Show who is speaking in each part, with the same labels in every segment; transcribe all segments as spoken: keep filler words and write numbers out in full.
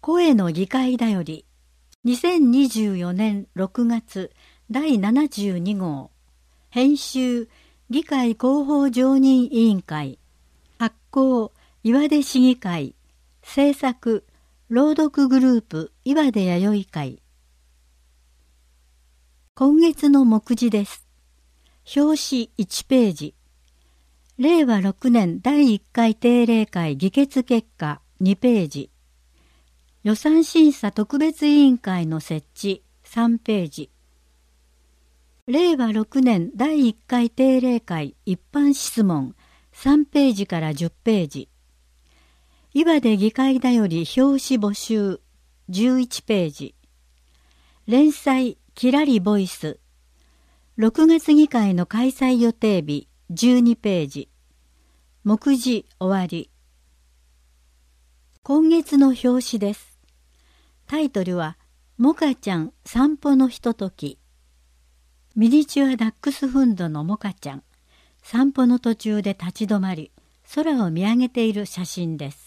Speaker 1: 声の議会だよりにせんにじゅうよねんろくがつだいななじゅうに号編集議会広報常任委員会発行岩出市議会制作朗読グループ岩出弥生会。今月の目次です。表紙いちページ。れいわろくねんだいいっかい定例会議決結果にページ。予算審査特別委員会の設置さんページ。れいわろくねんだいいっかい定例会一般質問さんページからじゅっページ。岩出議会だより表紙募集じゅういちページ。連載きらりボイスろくがつ議会の開催予定日じゅうにページ。目次終わり。今月の表紙です。タイトルはモカちゃん散歩のひととき。ミニチュアダックスフンドのモカちゃん、散歩の途中で立ち止まり、空を見上げている写真です。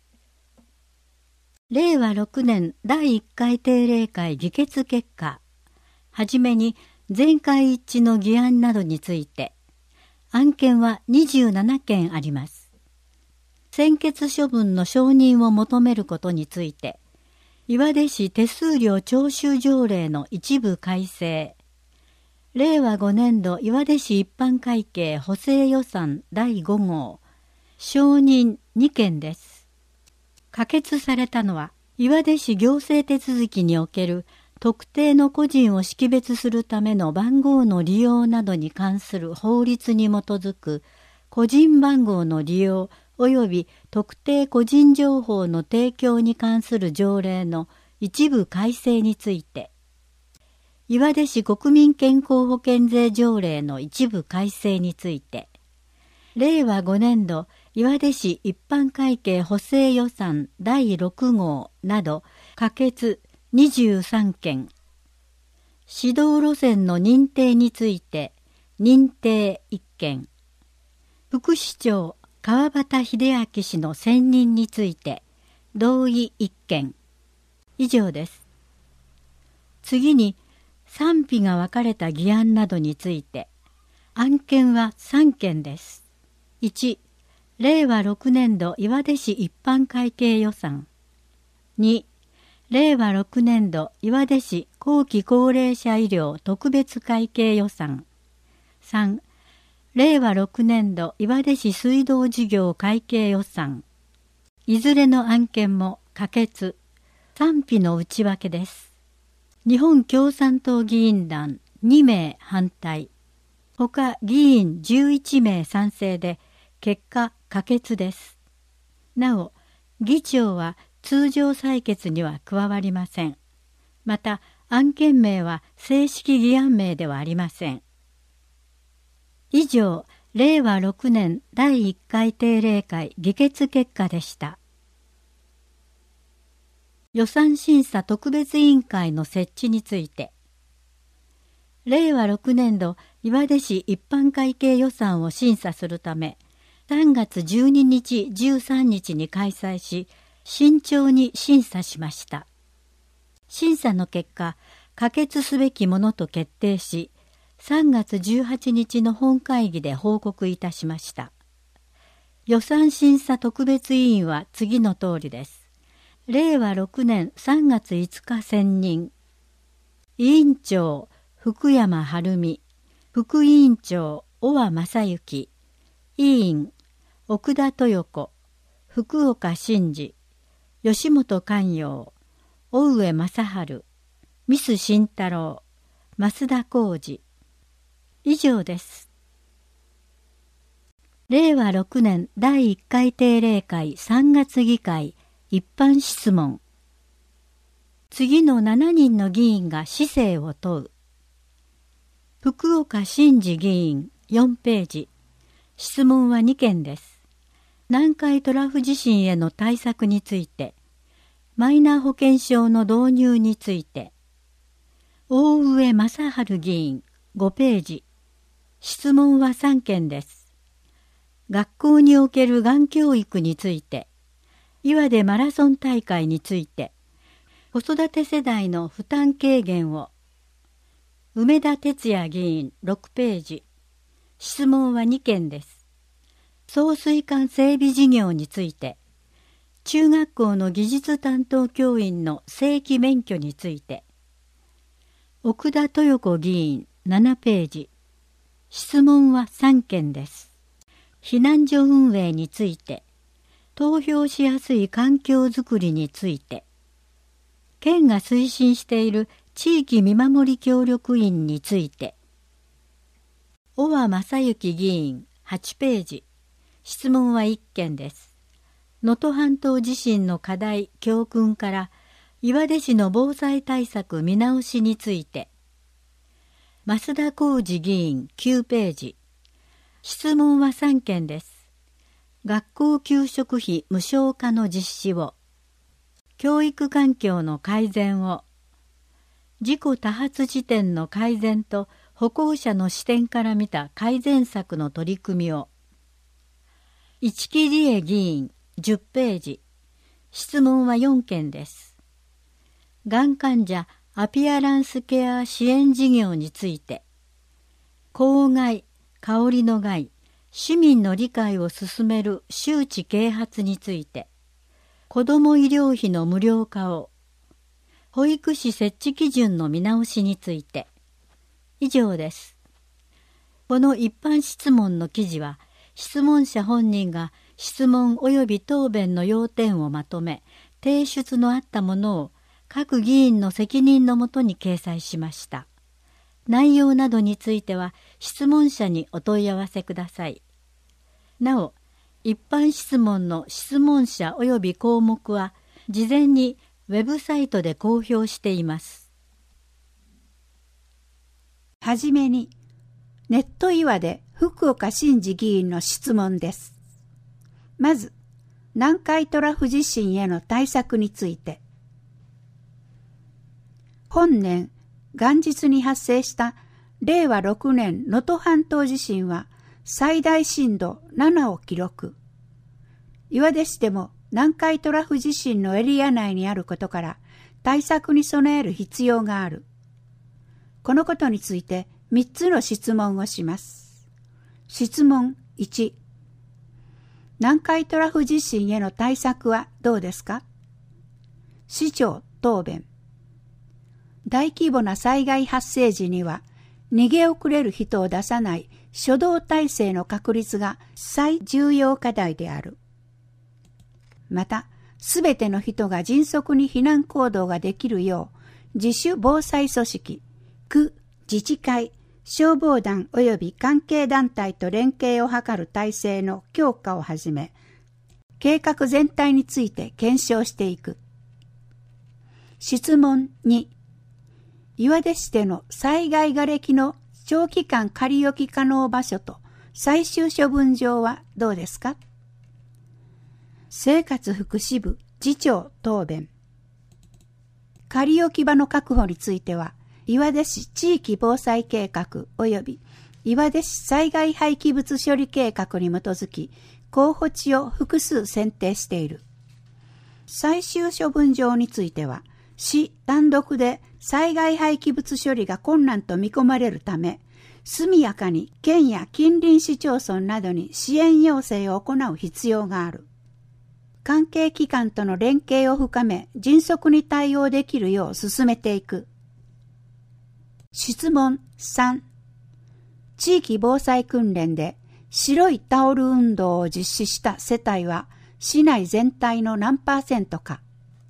Speaker 1: れいわろくねんだいいっかい定例会議決結果。はじめに全会一致の議案などについて、案件はにじゅうななけんあります。専決処分の承認を求めることについて、岩出市手数料徴収条例の一部改正、れいわごねんど岩出市一般会計補正予算だいご号、承認にけんです。可決されたのは、岩出市行政手続きにおける特定の個人を識別するための番号の利用などに関する法律に基づく個人番号の利用及び特定個人情報の提供に関する条例の一部改正について、岩出市国民健康保険税条例の一部改正について、れいわごねんど岩出市一般会計補正予算だいろく号など可決にじゅうさんけん、指導路線の認定について認定いっけん、副市長川端秀明氏の選任について同意いっけん。以上です。次に賛否が分かれた議案などについて、案件はさんけんです。いち、れいわろくねんど岩出市一般会計予算。に、れいわろくねんど岩出市後期高齢者医療特別会計予算。さん、れいわろくねんど岩出市水道事業会計予算。いずれの案件も可決、賛否の内訳です。日本共産党議員団にめい反対、他議員じゅういちめい賛成で結果可決です。なお、議長は通常採決には加わりません。また、案件名は正式議案名ではありません。以上、れいわろくねんだいいっかい定例会議決結果でした。予算審査特別委員会の設置について、れいわろくねんど岩出市一般会計予算を審査するため、さんがつじゅうににち、じゅうさんにちに開催し、慎重に審査しました。審査の結果、可決すべきものと決定し、さんがつじゅうはちにちの本会議で報告いたしました。予算審査特別委員は次の通りです。れいわろくねんさんがついつか選任。委員長、福山晴美。副委員長、小和正幸。委員、奥田豊子。福岡真嗣。吉本寛陽。大上正春。ミス慎太郎。増田浩二。以上です。れいわろくねんだいいっかい定例会さんがつ議会一般質問。次のしちにんの議員が市政を問う。福岡真嗣議員よんページ。質問はにけんです。南海トラフ地震への対策について、マイナー保険証の導入について、大上正春議員ごページ。質問はさんけんです。学校におけるがん教育について、 岩手マラソン大会について、子育て世代の負担軽減を。梅田哲也議員ろくページ。質問はにけんです。送水管整備事業について、中学校の技術担当教員の正規免許について、奥田豊子議員ななページ。質問はさんけんです。避難所運営について、投票しやすい環境づくりについて、県が推進している地域見守り協力員について、小和正幸議員はちページ。質問はいっけんです。能登半島地震の課題・教訓から岩出市の防災対策見直しについて、増田浩二議員きゅうページ。質問はさんけんです。学校給食費無償化の実施を、教育環境の改善を、事故多発時点の改善と歩行者の視点から見た改善策の取り組みを。市木理恵議員じゅっページ。質問はよんけんです。がん患者アピアランスケア支援事業について、公害、香りの害、市民の理解を進める周知啓発について、子ども医療費の無料化を、保育士設置基準の見直しについて、以上です。この一般質問の記事は、質問者本人が質問及び答弁の要点をまとめ、提出のあったものを各議員の責任のもとに掲載しました。内容などについては質問者にお問い合わせください。なお、一般質問の質問者及び項目は事前にウェブサイトで公表しています。
Speaker 2: はじめに、ネット岩で福岡伸二議員の質問です。まず、南海トラフ地震への対策について。本年、元日に発生したれいわろくねん能登半島地震は最大震度ななを記録。岩出市でも南海トラフ地震のエリア内にあることから対策に備える必要がある。このことについてみっつの質問をします。質問いち。南海トラフ地震への対策はどうですか？市長答弁。大規模な災害発生時には逃げ遅れる人を出さない初動体制の確立が最重要課題である。また、すべての人が迅速に避難行動ができるよう、自主防災組織、区、自治会、消防団及び関係団体と連携を図る体制の強化をはじめ、計画全体について検証していく。質問に、岩出市での災害瓦礫の長期間仮置き可能場所と最終処分場はどうですか？生活福祉部次長答弁。仮置き場の確保については、岩出市地域防災計画及び岩出市災害廃棄物処理計画に基づき、候補地を複数選定している。最終処分場については、市単独で災害廃棄物処理が困難と見込まれるため、速やかに県や近隣市町村などに支援要請を行う必要がある。関係機関との連携を深め、迅速に対応できるよう進めていく。質問さん。地域防災訓練で白いタオル運動を実施した世帯は市内全体の何パーセントか。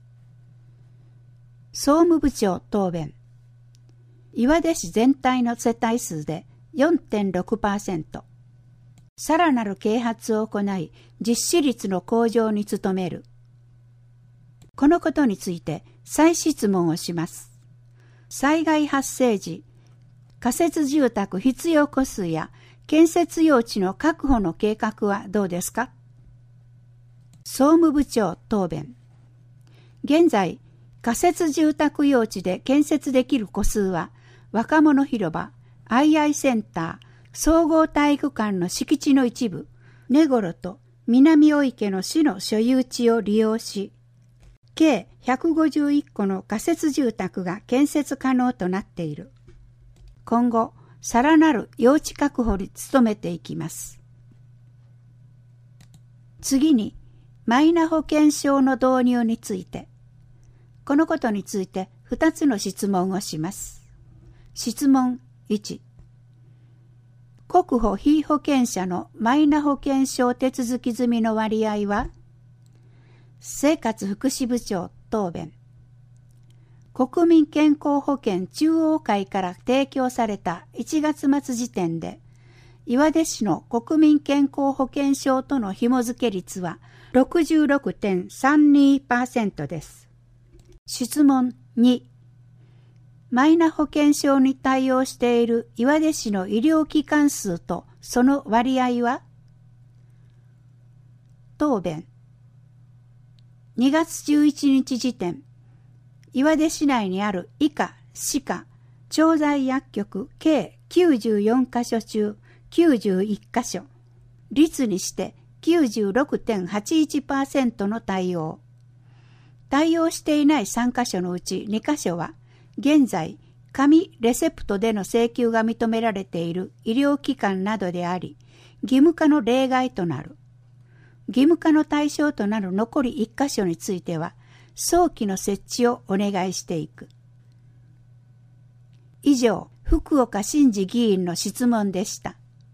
Speaker 2: 総務部長答弁。岩出市全体の世帯数で よんてんろくパーセント。さらなる啓発を行い、実施率の向上に努める。このことについて再質問をします。災害発生時、仮設住宅必要戸数や建設用地の確保の計画はどうですか？総務部長答弁。現在、仮設住宅用地で建設できる戸数は、若者広場、アイアイセンター、総合体育館の敷地の一部、根頃と南大池の市の所有地を利用し、計ひゃくごじゅういっこの仮設住宅が建設可能となっている。今後、さらなる用地確保に努めていきます。次に、マイナ保険証の導入について。このことについてふたつの質問をします。質問いち。国保被保険者のマイナ保険証手続き済みの割合は？生活福祉部長答弁。国民健康保険中央会から提供されたいちがつ末時点で、岩出市の国民健康保険証との紐付け率は ろくじゅうろくてんさんにパーセント です。質問に。マイナ保険証に対応している岩出市の医療機関数とその割合は？答弁。にがつじゅういちにち時点、岩出市内にある医科、歯科、調剤薬局計きゅうじゅうよんかしょ中きゅうじゅういっかしょ、率にして きゅうじゅうろくてんはちいちパーセント の対応。対応していないさんかしょのうちにかしょは、現在、紙レセプトでの請求が認められている医療機関などであり、義務化の例外となる。義務化の対象となる残りいっかしょについては、早期の設置をお願いしていく。以上、福岡伸二議員の質問でした。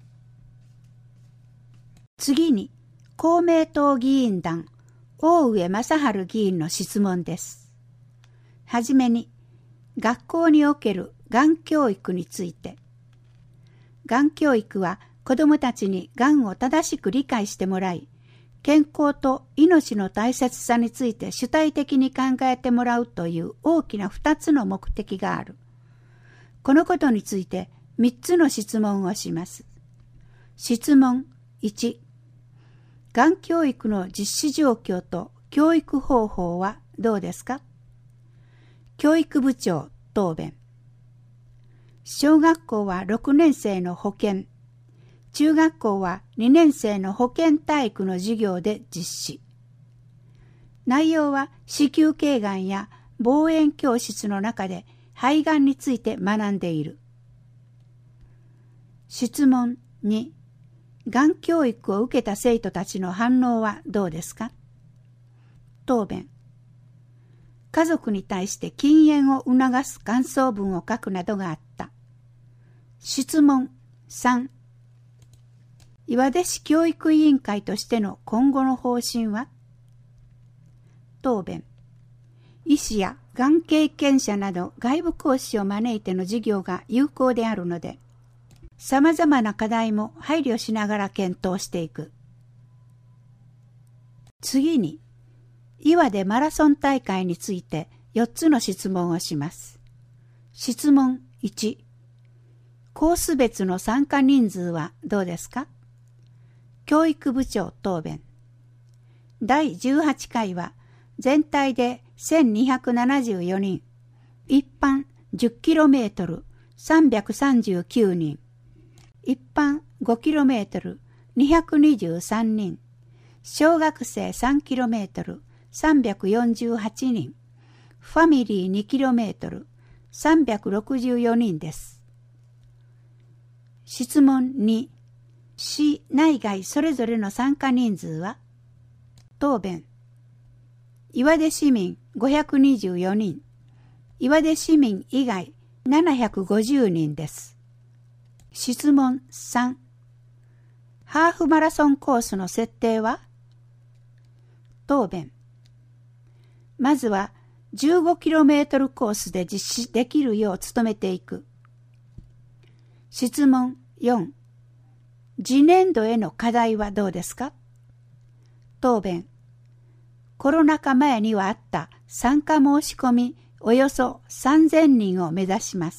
Speaker 2: 次に、公明党議員団、大上正春議員の質問です。はじめに、学校におけるがん教育について。がん教育は子どもたちにがんを正しく理解してもらい、健康と命の大切さについて主体的に考えてもらうという大きなふたつの目的がある。このことについてみっつの質問をします。質問いち。がん教育の実施状況と教育方法はどうですか？教育部長答弁。小学校はろくねんせいの保健、中学校はにねんせいの保健体育の授業で実施。内容は子宮頸がんや望遠教室の中で肺がんについて学んでいる。質問に。がん教育を受けた生徒たちの反応はどうですか？答弁。家族に対して禁煙を促す感想文を書くなどがあった。質問さん。岩出市教育委員会としての今後の方針は？答弁。医師やがん経験者など外部講師を招いての授業が有効であるので、さまざまな課題も配慮しながら検討していく。次に、岩出マラソン大会についてよっつの質問をします。質問いち。コース別の参加人数はどうですか？教育部長答弁。だいじゅうはちかいは全体でせんにひゃくななじゅうよにん、一般 じゅっキロメートル さんびゃくさんじゅうきゅうにん、一般 ごキロメートル にひゃくにじゅうさんにん、小学生 さんキロメートル さんびゃくよんじゅうはちにん、ファミリー にキロメートル さんびゃくろくじゅうよにんです。質問に。市内外それぞれの参加人数は？答弁。岩出市民ごひゃくにじゅうよにん、岩出市民以外ななひゃくごじゅうにんです。質問さん。ハーフマラソンコースの設定は？答弁。まずは じゅうごキロメートル コースで実施できるよう努めていく。質問よん。次年度への課題はどうですか？答弁。コロナ禍前にはあった参加申し込みおよそさんぜんにんを目指します。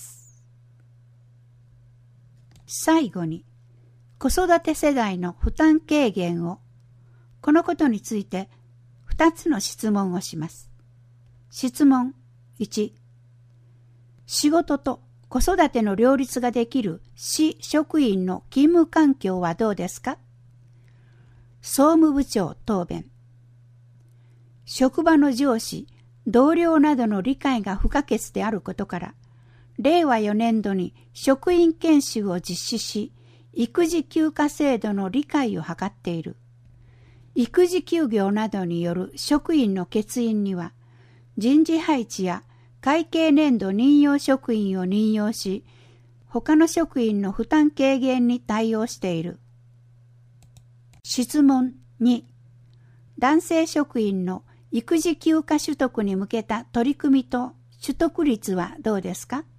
Speaker 2: 最後に、子育て世代の負担軽減を、このことについてふたつの質問をします。質問いち。仕事と子育ての両立ができる市職員の勤務環境はどうですか？ 総務部長答弁。職場の上司、同僚などの理解が不可欠であることから、れいわよねんどに職員研修を実施し、育児休暇制度の理解を図っている。育児休業などによる職員の欠員には、人事配置や会計年度任用職員を任用し、他の職員の負担軽減に対応している。質問に、男性職員の育児休暇取得に向けた取り組みと取得率はどうですか？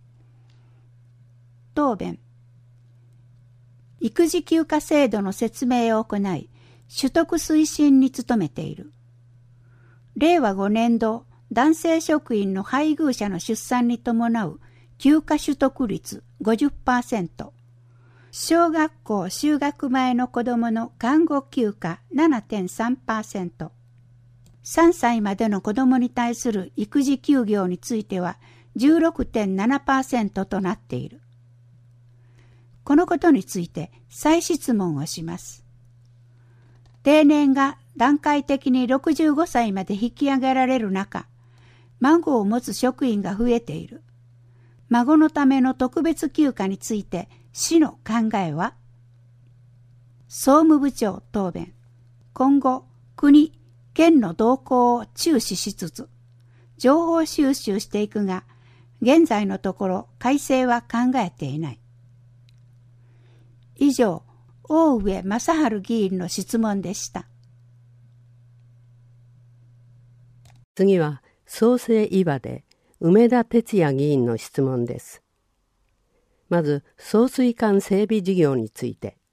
Speaker 2: 答弁。育児休暇制度の説明を行い、取得推進に努めている。れいわごねんど男性職員の配偶者の出産に伴う休暇取得率 ごじゅっパーセント、小学校就学前の子どもの看護休暇 ななてんさんパーセント、さんさいまでの子どもに対する育児休業については じゅうろくてんななパーセント となっている。このことについて再質問をします。定年が段階的にろくじゅうごさいまで引き上げられる中、孫を持つ職員が増えている。孫のための特別休暇について市の考えは？総務部長答弁。今後、国、県の動向を注視しつつ、情報収集していくが、現在のところ改正は考えていない。以上、大上正春議員の質問でした。
Speaker 3: 次は、創生岩で梅田哲也議員の質問です。まず、送水管整備事業について。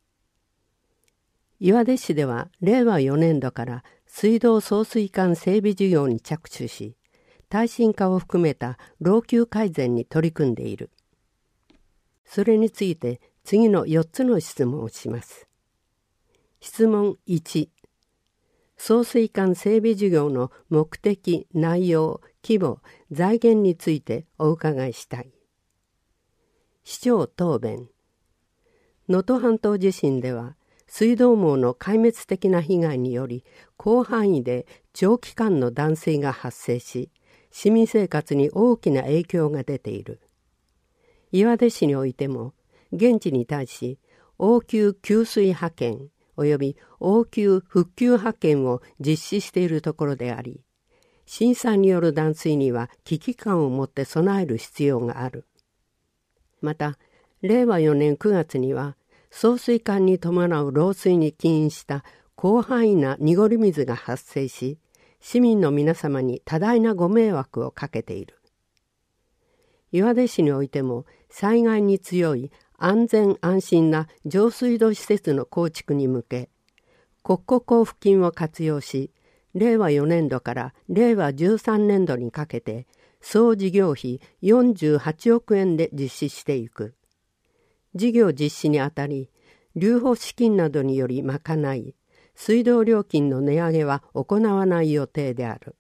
Speaker 3: 岩出市では、れいわよねんどから水道送水管整備事業に着手し、耐震化を含めた老朽改善に取り組んでいる。それについて、次のよっつの質問をします。質問いち、送水管整備事業の目的、内容、規模、財源についてお伺いしたい。市長答弁。能登半島地震では、水道網の壊滅的な被害により、広範囲で長期間の断水が発生し、市民生活に大きな影響が出ている。岩出市においても、現地に対し応急給水派遣および応急復旧派遣を実施しているところであり、震災による断水には危機感を持って備える必要がある。また、れいわよねんくがつには送水管に伴う漏水に起因した広範囲な濁り水が発生し、市民の皆様に多大なご迷惑をかけている。岩出市においても災害に強い安全安心な上水道施設の構築に向け、国庫交付金を活用し、れいわよねんどかられいわじゅうさんねんどにかけて総事業費よんじゅうはちおくえんで実施していく。事業実施にあたり、留保資金などにより賄い、水道料金の値上げは行わない予定である。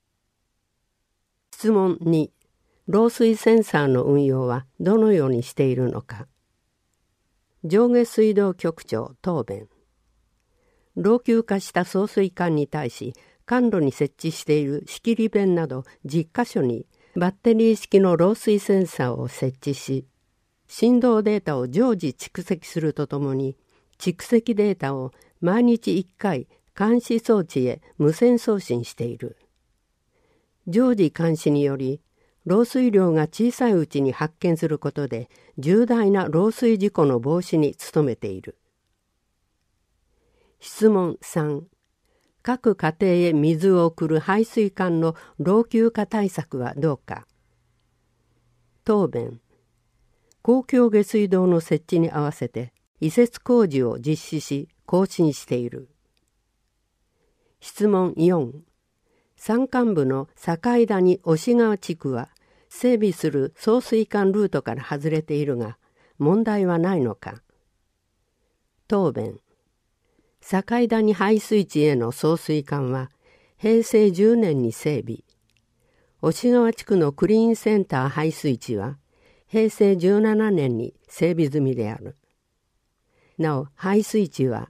Speaker 3: 質問に、漏水センサーの運用はどのようにしているのか。上下水道局長答弁。老朽化した送水管に対し、管路に設置している仕切り弁などじゅっかしょにバッテリー式の漏水センサーを設置し、振動データを常時蓄積するとともに、蓄積データを毎日いっかい監視装置へ無線送信している。常時監視により、漏水量が小さいうちに発見することで重大な漏水事故の防止に努めている。質問さん、各家庭へ水を送る排水管の老朽化対策はどうか。答弁。公共下水道の設置に合わせて移設工事を実施し更新している。質問よん、山間部の境谷忍川地区は整備する送水管ルートから外れているが、問題はないのか。答弁。境谷排水地への送水管はへいせいじゅうねんに整備。忍川地区のクリーンセンター排水地はへいせいじゅうななねんに整備済みである。なお、排水地は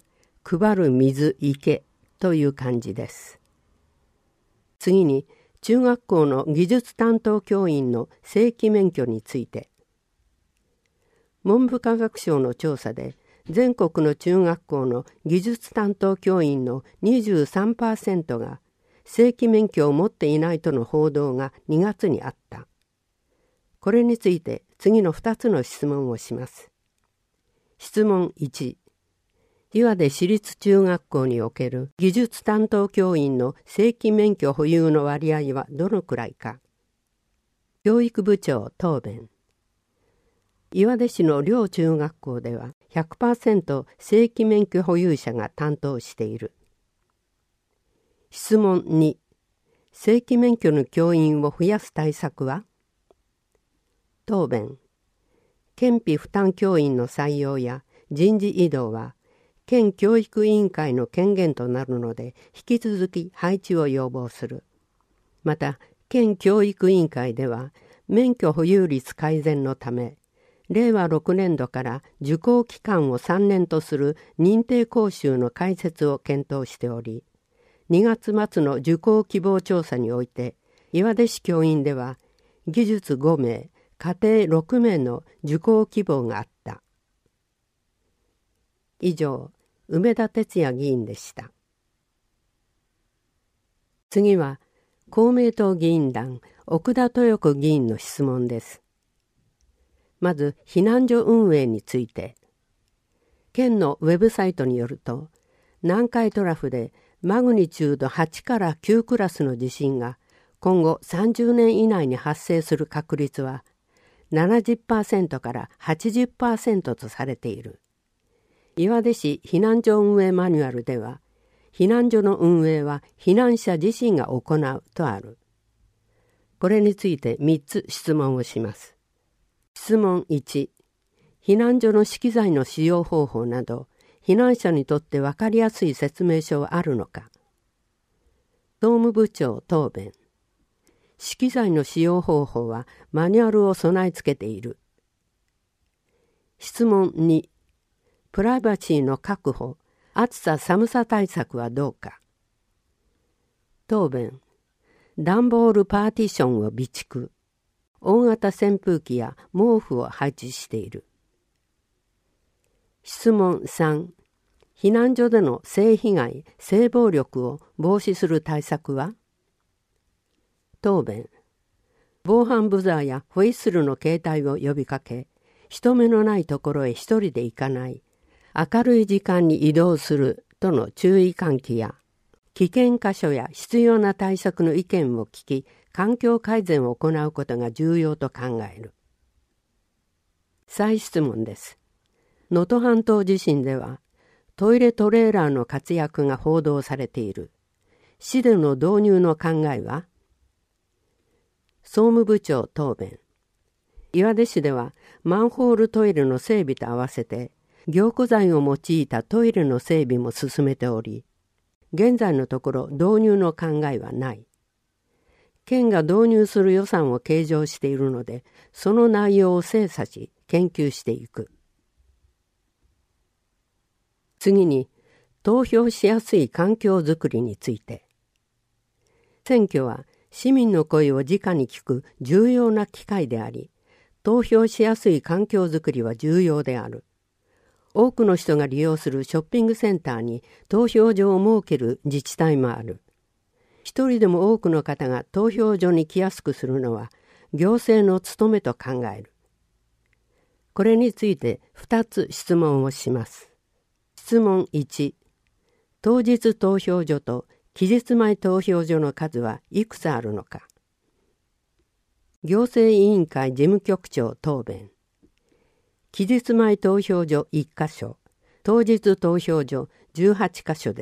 Speaker 3: 配る水池という漢字です。次に、中学校の技術担当教員の正規免許について。文部科学省の調査で、全国の中学校の技術担当教員の にじゅうさんパーセント が正規免許を持っていないとの報道がにがつにあった。これについて次のふたつの質問をします。質問いち、岩手市立中学校における技術担当教員の正規免許保有の割合はどのくらいか。教育部長答弁。岩手市の両中学校では ひゃくパーセント 正規免許保有者が担当している。質問に、正規免許の教員を増やす対策は？答弁。県費負担教員の採用や人事異動は県教育委員会の権限となるので引き続き配置を要望する。また県教育委員会では免許保有率改善のためれいわろくねんどから受講期間をさんねんとする認定講習の開設を検討しており、にがつ末の受講希望調査において岩手市教員では技術ごめい、家庭ろくめいの受講希望があった。以上、梅田哲也議員でした。次は公明党議員団奥田豊子議員の質問です。まず避難所運営について。県のウェブサイトによると、南海トラフでマグニチュードはちからきゅうクラスの地震が今後さんじゅうねん以内に発生する確率は ななじゅっパーセント から はちじゅっパーセント とされている。岩手市避難所運営マニュアルでは、避難所の運営は避難者自身が行うとある。これについてみっつ質問をします。質問いち、避難所の資機材の使用方法など、避難者にとって分かりやすい説明書はあるのか。総務部長答弁。資機材の使用方法はマニュアルを備え付けている。質問に、プライバシーの確保、暑さ寒さ対策はどうか。答弁。段ボールパーティションを備蓄。大型扇風機や毛布を配置している。質問さん、避難所での性被害、性暴力を防止する対策は？答弁。防犯ブザーやホイッスルの携帯を呼びかけ、人目のないところへ一人で行かない、明るい時間に移動するとの注意喚起や、危険箇所や必要な対策の意見を聞き、環境改善を行うことが重要と考える。再質問です。能登半島地震では、トイレトレーラーの活躍が報道されている。市での導入の考えは？総務部長答弁。岩手市ではマンホールトイレの整備と合わせて凝固剤を用いたトイレの整備も進めており、現在のところ導入の考えはない。県が導入する予算を計上しているので、その内容を精査し研究していく。次に、投票しやすい環境づくりについて。選挙は市民の声を直に聞く重要な機会であり、投票しやすい環境づくりは重要である。多くの人が利用するショッピングセンターに投票所を設ける自治体もある。一人でも多くの方が投票所に来やすくするのは行政の務めと考える。これについてふたつ質問をします。質問いち、当日投票所と期日前投票所の数はいくつあるのか。行政委員会事務局長答弁。期日前投票所いっかしょ、当日投票所じゅうはちかしょです。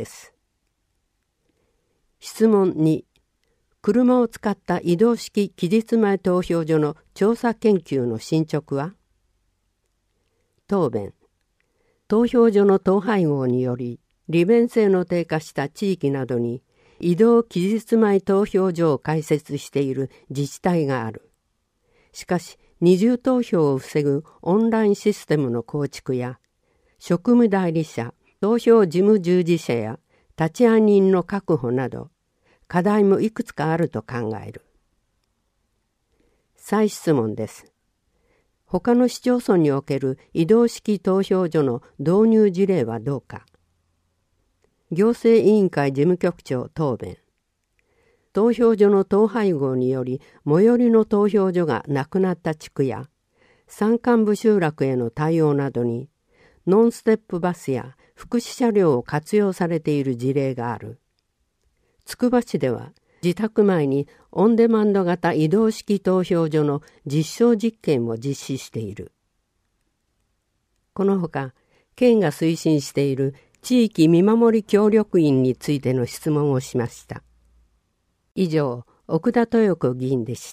Speaker 3: 質問に、車を使った移動式期日前投票所の調査研究の進捗は？答弁。投票所の統廃合により利便性の低下した地域などに移動期日前投票所を開設している自治体がある。しかし二重投票を防ぐオンラインシステムの構築や職務代理者投票事務従事者や立案人の確保など、課題もいくつかあると考える。再質問です。他の市町村における移動式投票所の導入事例はどうか。行政委員会事務局長答弁。投票所の統廃合により最寄りの投票所がなくなった地区や山間部集落への対応などにノンステップバスや福祉車両を活用されている事例がある。つくば市では自宅前にオンデマンド型移動式投票所の実証実験を実施している。このほか、県が推進している地域見守り協力員についての質問をしました。以上、奥田豊子議員でした。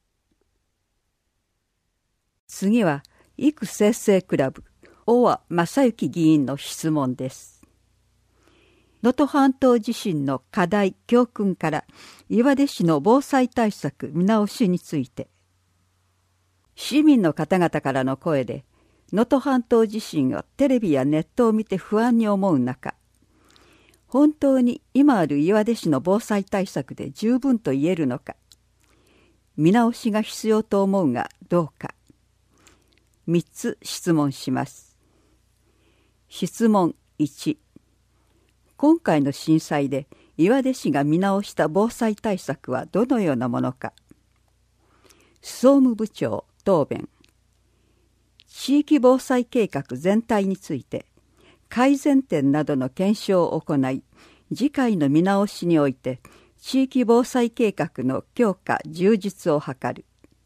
Speaker 4: 次は、育生成クラブ、大和正幸議員の質問です。能登半島地震の課題・教訓から岩出市の防災対策見直しについて、市民の方々からの声で能登半島地震をテレビやネットを見て不安に思う中、本当に今ある岩出市の防災対策で十分と言えるのか、見直しが必要と思うがどうか、みっつ質問します。質問いち、今回の震災で岩出市が見直した防災対策はどのようなものか。総務部長答弁。地域防災計画全体について改善点などの検証を行い、次回の見直しにおいて地域防災計画の強化充実を図る。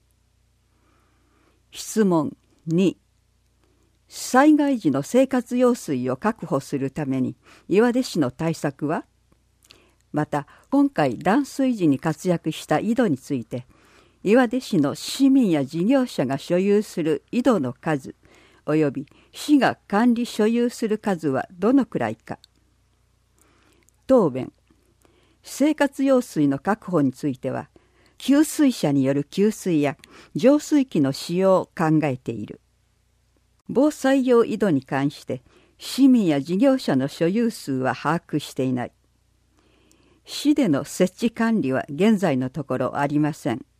Speaker 4: 質問に、災害時の生活用水を確保するために岩出市の対策は、また今回断水時に活躍した井戸について岩出市の市民や事業者が所有する井戸の数および市が管理所有する数はどのくらいか。答弁。生活用水の確保については給水車による給水や浄水器の使用を考えている。防災用井戸に関して市民や事業者の所有数は把握していない。市での設置管理は現在のところありません。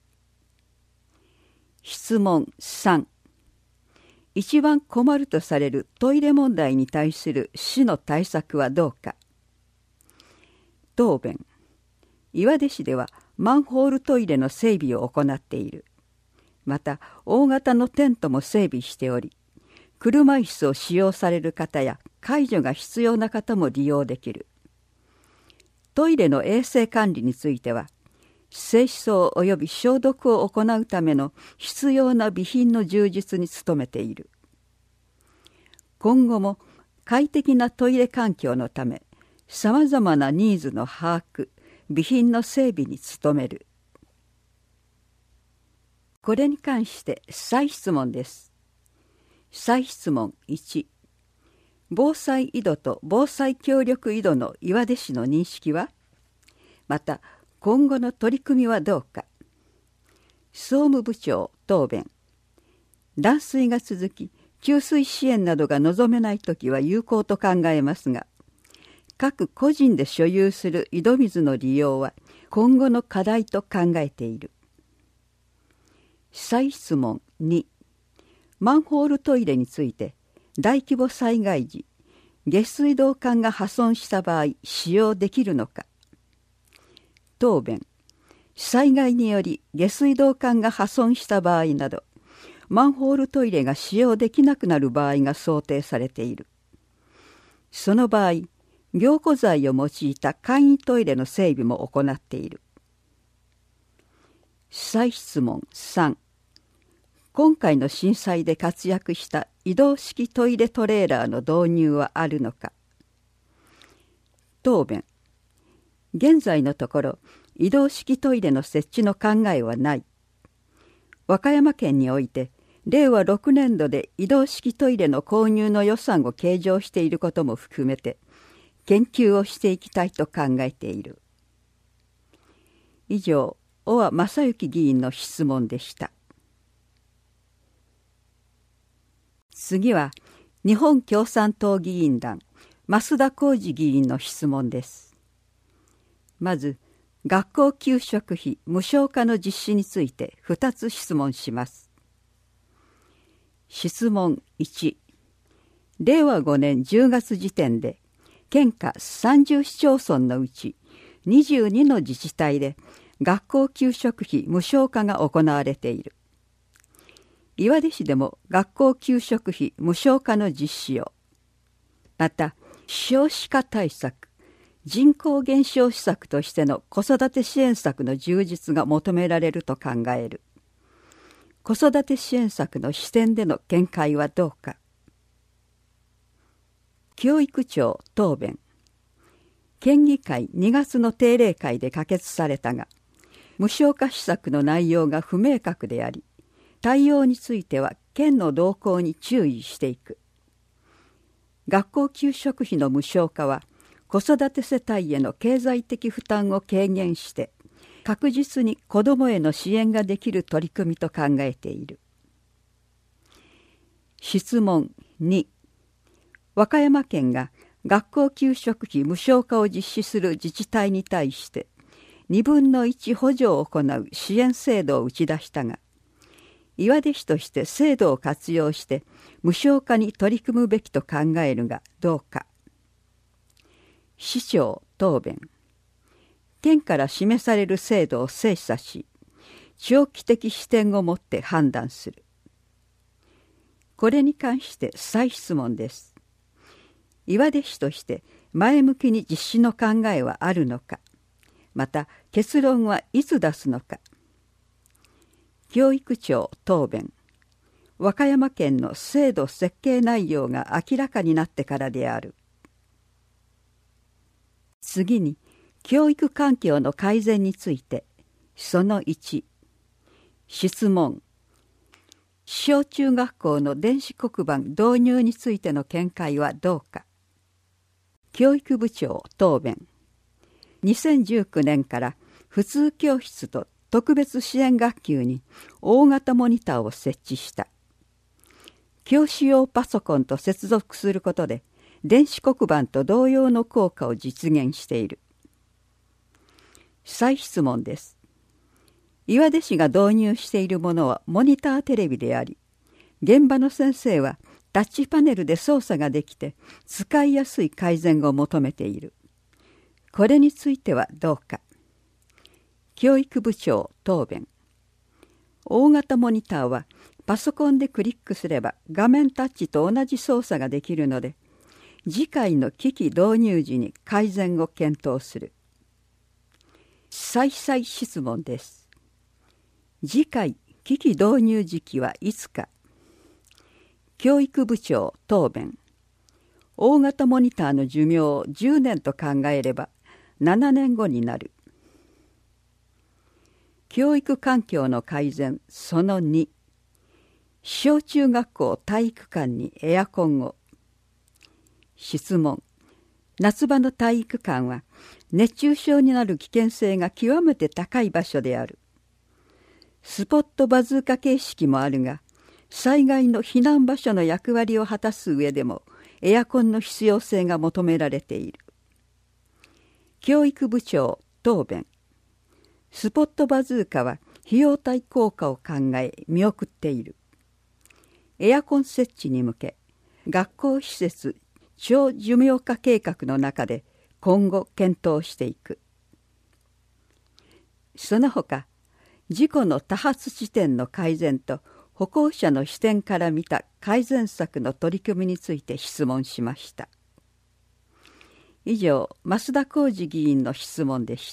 Speaker 4: 質問さん、一番困るとされるトイレ問題に対する市の対策はどうか。答弁。岩出市ではマンホールトイレの整備を行っている。また大型のテントも整備しており、車椅子を使用される方や介助が必要な方も利用できる。トイレの衛生管理については、清掃及び消毒を行うための必要な備品の充実に努めている。今後も快適なトイレ環境のため、さまざまなニーズの把握、備品の整備に努める。これに関して再質問です。再質問いち、防災井戸と防災協力井戸の岩出市の認識は、また今後の取り組みはどうか。総務部長答弁。断水が続き給水支援などが望めないときは有効と考えますが、各個人で所有する井戸水の利用は今後の課題と考えている。再質問に、マンホールトイレについて大規模災害時、下水道管が破損した場合使用できるのか。答弁。災害により下水道管が破損した場合など、マンホールトイレが使用できなくなる場合が想定されている。その場合、凝固剤を用いた簡易トイレの整備も行っている。再質問さん、今回の震災で活躍した移動式トイレトレーラーの導入はあるのか。答弁。現在のところ移動式トイレの設置の考えはない。和歌山県においてれいわろくねんどで移動式トイレの購入の予算を計上していることも含めて研究をしていきたいと考えている。以上、小和正幸議員の質問でした。次は日本共産党議員団増田浩二議員の質問です。まず、学校給食費無償化の実施についてふたつ質問します。質問いち、れいわごねんじゅうがつ時点で県下さんじゅう市町村のうちにじゅうにの自治体で学校給食費無償化が行われている。岩出市でも学校給食費無償化の実施を、また少子化対策、人口減少施策としての子育て支援策の充実が求められると考える。子育て支援策の視点での見解はどうか。教育庁答弁。県議会にがつの定例会で可決されたが、無償化施策の内容が不明確であり、対応については県の動向に注意していく。学校給食費の無償化は、子育て世帯への経済的負担を軽減して、確実に子どもへの支援ができる取り組みと考えている。質問に、和歌山県が学校給食費無償化を実施する自治体に対してにぶんのいち補助を行う支援制度を打ち出したが、岩出市として制度を活用して無償化に取り組むべきと考えるがどうか。市長答弁。県から示される制度を精査し、長期的視点を持って判断する。これに関して再質問です。岩出市として前向きに実施の考えはあるのか、また結論はいつ出すのか。教育庁答弁。和歌山県の制度設計内容が明らかになってからである。次に、教育環境の改善について、そのいち、質問。小中学校の電子黒板導入についての見解はどうか。教育部長答弁。にせんじゅうきゅうねんから普通教室と特別支援学級に大型モニターを設置した。教師用パソコンと接続することで電子黒板と同様の効果を実現している。再質問です。岩出市が導入しているものはモニターテレビであり、現場の先生はタッチパネルで操作ができて使いやすい改善を求めている。これについてはどうか。教育部長答弁。大型モニターはパソコンでクリックすれば画面タッチと同じ操作ができるので、次回の機器導入時に改善を検討する。再々質問です。次回機器導入時期はいつか。教育部長答弁。大型モニターの寿命をじゅうねんと考えればななねんごになる。教育環境の改善そのに、小中学校体育館にエアコンを。質問。夏場の体育館は熱中症になる危険性が極めて高い場所である。スポットバズーカ形式もあるが、災害の避難場所の役割を果たす上でもエアコンの必要性が求められている。教育部長答弁。スポットバズーカは費用対効果を考え見送っている。エアコン設置に向け、学校施設長寿命化計画の中で今後検討していく。その他、事故の多発地点の改善と歩行者の視点から見た改善策の取り組みについて質問しました。以上、増田浩二議員の質問でした。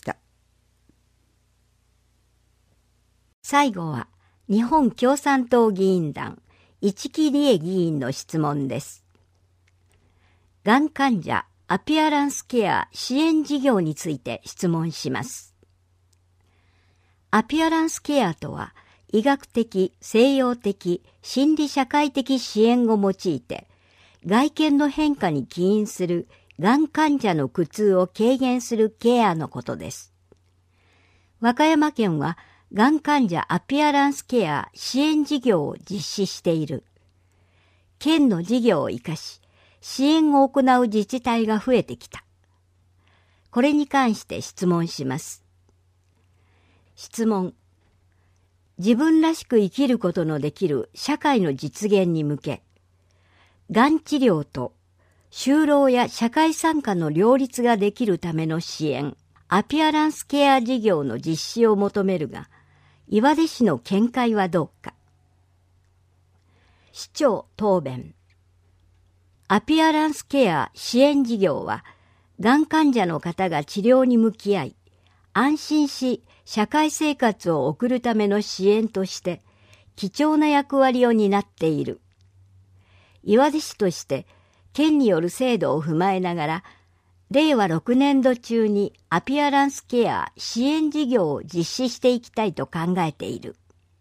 Speaker 1: 最後は、日本共産党議員団、市木理恵議員の質問です。がん患者アピアランスケア支援事業について質問します。アピアランスケアとは、医学的、西洋的、心理社会的支援を用いて、外見の変化に起因するがん患者の苦痛を軽減するケアのことです。和歌山県は、がん患者アピアランスケア支援事業を実施している。県の事業を生かし、
Speaker 5: 支援を行う自治体が増えてきた。これに関して質問します。質問。自分らしく生きることのできる社会の実現に向け、がん治療と就労や社会参加の両立ができるための支援、アピアランスケア事業の実施を求めるが、岩出市の見解はどうか。市長答弁。アピアランスケア支援事業は、がん患者の方が治療に向き合い、安心し社会生活を送るための支援として、貴重な役割を担っている。岩出市として、県による制度を踏まえながら、れいわろくねんど中にアピアランスケア支援事業を実施していきたいと考えている。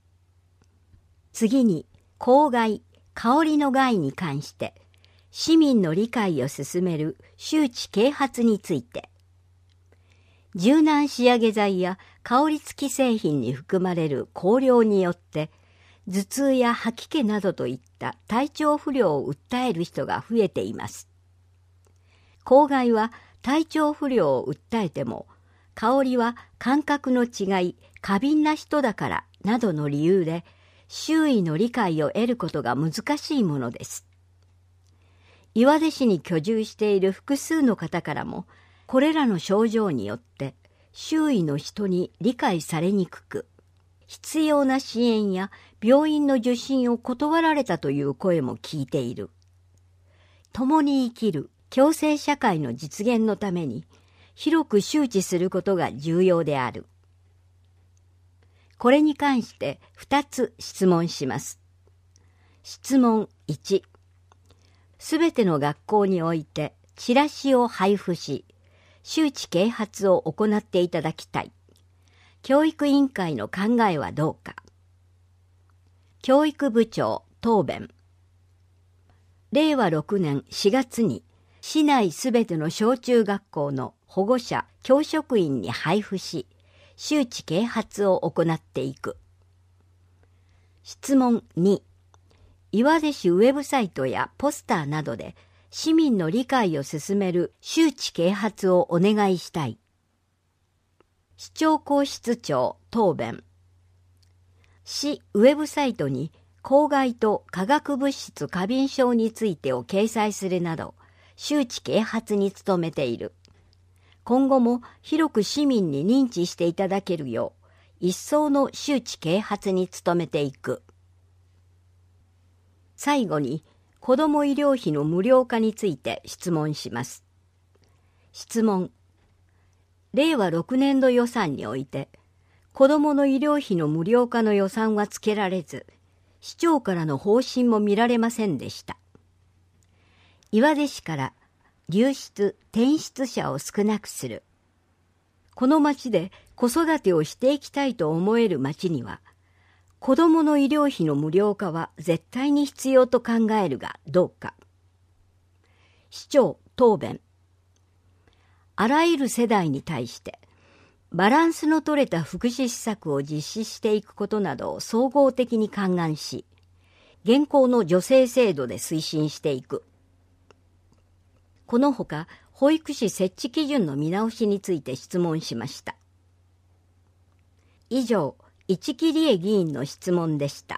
Speaker 5: 次に、公害、香りの害に関して、市民の理解を進める周知啓発について、柔軟仕上げ剤や香り付き製品に含まれる香料によって、頭痛や吐き気などといった体調不良を訴える人が増えています。公害は体調不良を訴えても、香りは感覚の違い、過敏な人だからなどの理由で、周囲の理解を得ることが難しいものです。岩出市に居住している複数の方からも、これらの症状によって周囲の人に理解されにくく、必要な支援や病院の受診を断られたという声も聞いている。共に生きる共生社会の実現のために広く周知することが重要である。これに関してふたつ質問します。質問いち。すべての学校においてチラシを配布し、周知啓発を行っていただきたい。教育委員会の考えはどうか。教育部長答弁。れいわろくねんしがつに市内すべての小中学校の保護者、教職員に配布し、周知啓発を行っていく。質問に。岩出市ウェブサイトやポスターなどで市民の理解を進める周知啓発をお願いしたい。市長公室長答弁。市ウェブサイトに公害と化学物質過敏症についてを掲載するなど、周知啓発に努めている。今後も広く市民に認知していただけるよう、一層の周知啓発に努めていく。最後に、子ども医療費の無料化について質問します。質問。れいわろくねんど予算において、子どもの医療費の無料化の予算はつけられず、市長からの方針も見られませんでした。岩出市から流出・転出者を少なくする。この町で子育てをしていきたいと思える町には、子どもの医療費の無料化は絶対に必要と考えるがどうか。市長答弁。あらゆる世代に対してバランスの取れた福祉施策を実施していくことなどを総合的に勘案し、現行の助成制度で推進していく。このほか、保育士設置基準の見直しについて質問しました。以上、市木理恵議員の質問でした。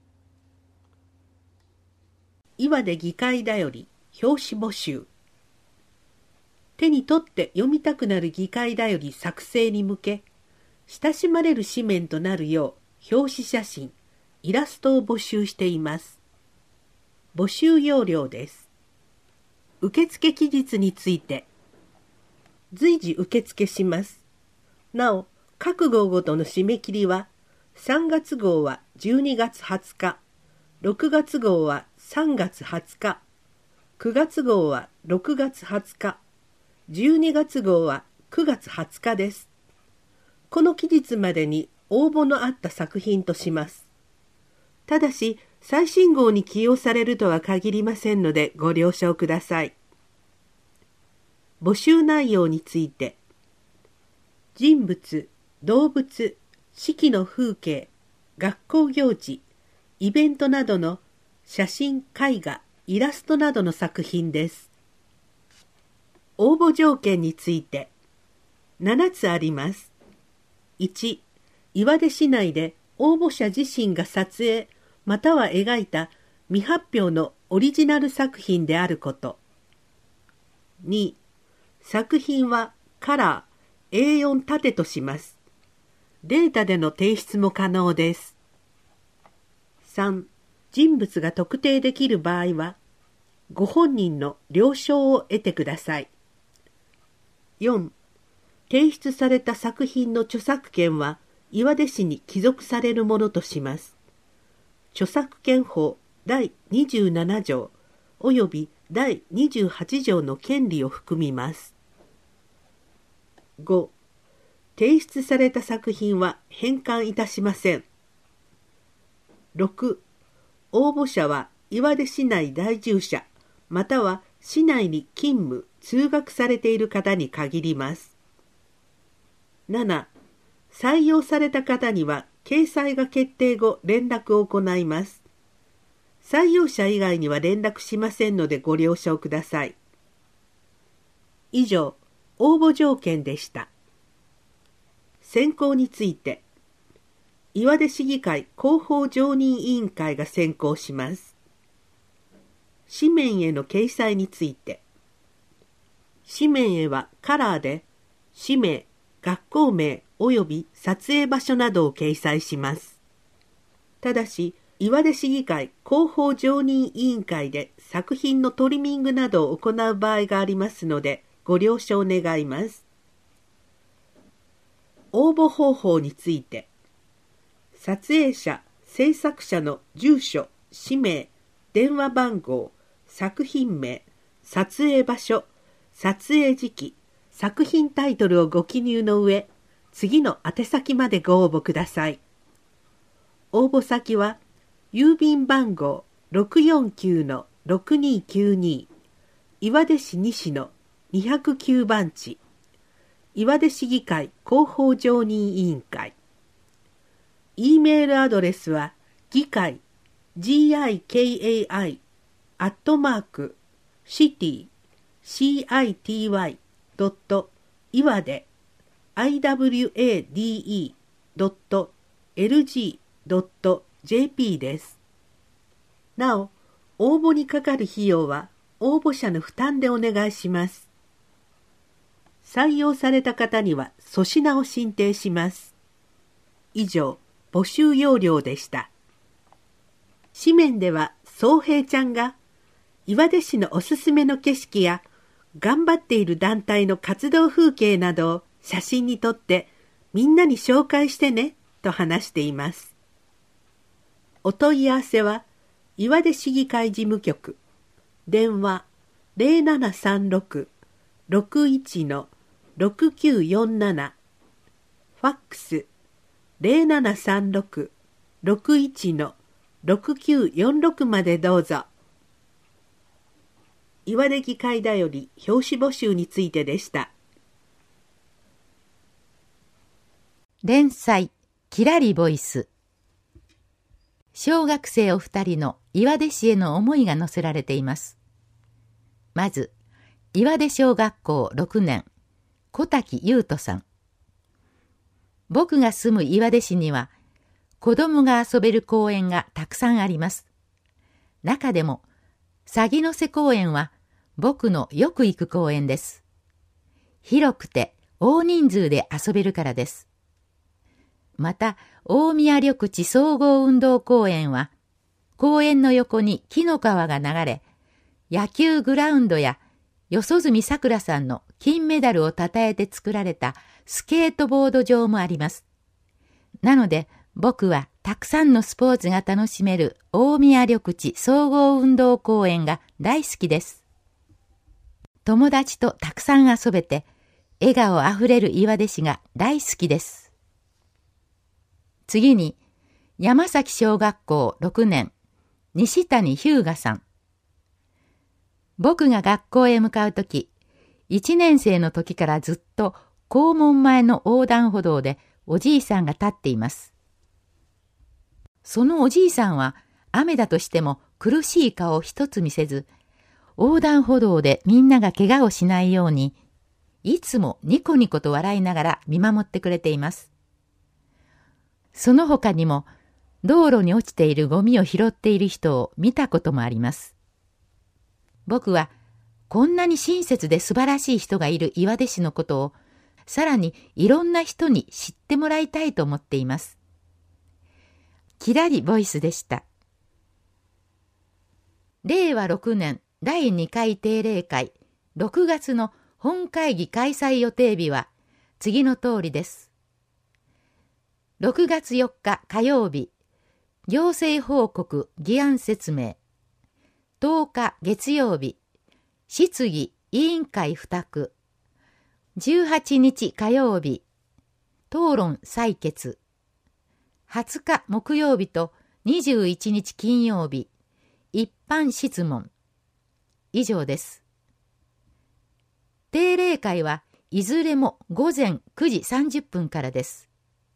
Speaker 6: 岩出議会だより表紙募集。手に取って読みたくなる議会だより作成に向け、親しまれる紙面となるよう表紙写真、イラストを募集しています。募集要領です。受付期日について、随時受付します。なお、各号ごとの締め切りは、さんがつ号はじゅうにがつはつか、ろくがつ号はさんがつはつか、くがつ号はろくがつはつか、じゅうにがつ号はくがつはつかです。この期日までに応募のあった作品とします。ただし、最新号に起用されるとは限りませんのでご了承ください。募集内容について、人物、動物、四季の風景、学校行事、イベントなどの写真、絵画、 イラストなどの作品です。応募条件についてななつあります。いち、岩出市内で応募者自身が撮影または描いた未発表のオリジナル作品であること。に、作品はカラー エーよん 縦とします。データでの提出も可能です。さん、人物が特定できる場合は、ご本人の了承を得てください。よん、提出された作品の著作権は岩出市に帰属されるものとします。著作権法だいにじゅうなな条およびだいにじゅうはち条の権利を含みます。ご、提出された作品は返還いたしません。ろく、応募者は岩出市内在住者または市内に勤務・通学されている方に限ります。なな、採用された方には掲載が決定後連絡を行います。採用者以外には連絡しませんのでご了承ください。以上、応募条件でした。選考について、岩出市議会広報常任委員会が選考します。紙面への掲載について、紙面へはカラーで氏名、学校名および撮影場所などを掲載します。ただし、岩出市議会広報常任委員会で作品のトリミングなどを行う場合がありますので、ご了承願います。応募方法について、撮影者、制作者の住所、氏名、電話番号、作品名、撮影場所、撮影時期、作品タイトルをご記入の上、次の宛先までご応募ください。応募先は、郵便番号 ろくよんきゅうのろくにきゅうに 岩出市西のにひゃくきゅう番地、岩出市議会広報常任委員会。E メールアドレスは議会 ギカイ アットマーク シティ シティ ドット 岩出 アイダブリューエーディーイー ドット エルジー ドット ジェーピー です。なお、応募にかかる費用は応募者の負担でお願いします。採用された方には粗品を進呈します。以上、募集要領でした。紙面では宗平ちゃんが岩出市のおすすめの景色や頑張っている団体の活動風景などを写真に撮ってみんなに紹介してねと話しています。お問い合わせは岩出市議会事務局電話 ゼロななさんろく ろくいち ろくきゅうよんなな ファックス ゼロななさんろく ろくいち ろくきゅうよんろく までどうぞ。岩出議会だより表紙募集についてでした。
Speaker 7: 連載きらりボイス。小学生お二人の岩出市への思いが載せられています。まず、岩出小学校ろくねん、小滝優斗さん。僕が住む岩出市には、子供が遊べる公園がたくさんあります。中でも、鷺の瀬公園は僕のよく行く公園です。広くて大人数で遊べるからです。また、大宮緑地総合運動公園は、公園の横に木の川が流れ、野球グラウンドや四十住さくらさんの金メダルを称えて作られたスケートボード場もあります。なので、僕はたくさんのスポーツが楽しめる大宮緑地総合運動公園が大好きです。友達とたくさん遊べて、笑顔あふれる岩出市が大好きです。次に、山崎小学校ろくねん、西谷日向さん。僕が学校へ向かうとき、いちねん生の時からずっと校門前の横断歩道でおじいさんが立っています。そのおじいさんは雨だとしても苦しい顔一つ見せず、横断歩道でみんなが怪我をしないように、いつもニコニコと笑いながら見守ってくれています。その他にも、道路に落ちているゴミを拾っている人を見たこともあります。僕は、こんなに親切で素晴らしい人がいる岩出市のことを、さらにいろんな人に知ってもらいたいと思っています。きらりボイスでした。れいわろくねんだいにかい定例会ろくがつの本会議開催予定日は次の通りです。ろくがつよっか火曜日、行政報告議案説明。とおか月曜日、質疑委員会付託。じゅうはちにち火曜日、討論採決。はつか木曜日とにじゅういちにち金曜日、一般質問。以上です。定例会はいずれもごぜんくじさんじゅっぷんからです。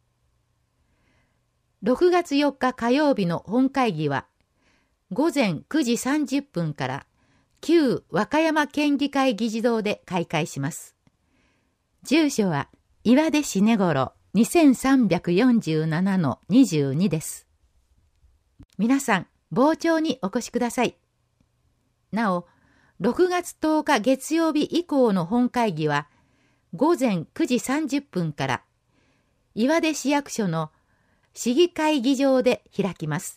Speaker 7: ろくがつよっか火曜日の本会議は、ごぜんくじさんじゅっぷんから旧和歌山県議会議事堂で開会します。住所は岩出市根頃にせんさんびゃくよんじゅうななのにじゅうにです。皆さん、傍聴にお越しください。なお、ろくがつとおか月曜日以降の本会議は、ごぜんくじさんじゅっぷんから、岩出市役所の市議会議場で開きます。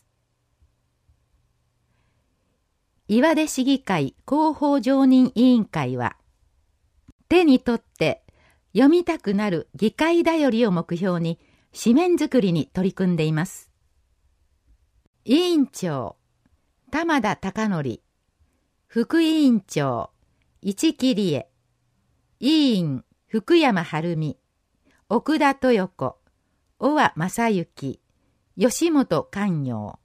Speaker 7: 岩出市議会広報常任委員会は、手に取って読みたくなる議会だよりを目標に紙面作りに取り組んでいます。委員長、玉田貴則、副委員長、市木理恵、委員、福山晴美、奥田豊子、小和正幸、吉本寛陽。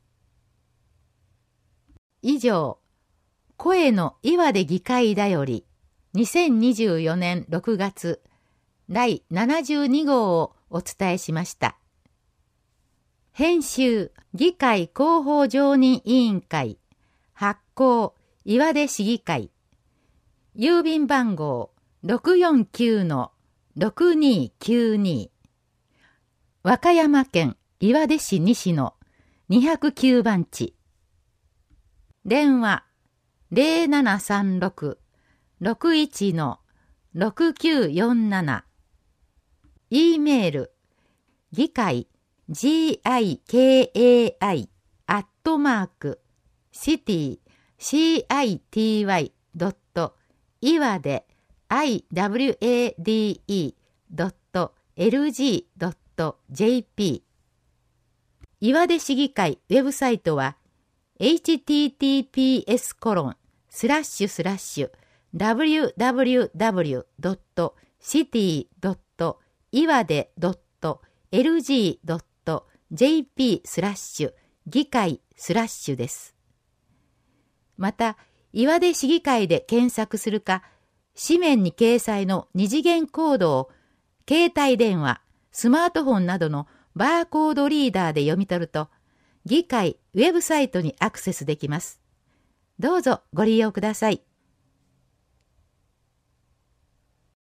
Speaker 7: 以上、声の岩出議会だより、にせんにじゅうよねんろくがつだいななじゅうにごうをお伝えしました。編集、議会広報常任委員会、発行、岩出市議会、郵便番号 ろくよんきゅうのろくにーきゅうに、和歌山県岩出市西のにひゃくきゅうばんち、電話 ゼロななさんろく ろくいちのろくきゅうよんなな、E メール、議会 ギカイ アットマーク シティ シーアイティーワイ ドット 岩出 アイダブリューエーディーイー ドット エルジー ドット ジェーピー。 岩出市議会ウェブサイトは エイチティーティーピーエスコロンスラッシュスラッシュダブリューダブリューダブリュー ドット シティ ドット 岩出 ドット エルジー ドット ジェーピー スラッシュ議会スラッシュです。また、岩出市議会で検索するか、紙面に掲載の二次元コードを携帯電話、スマートフォンなどのバーコードリーダーで読み取ると、議会ウェブサイトにアクセスできます。どうぞご利用ください。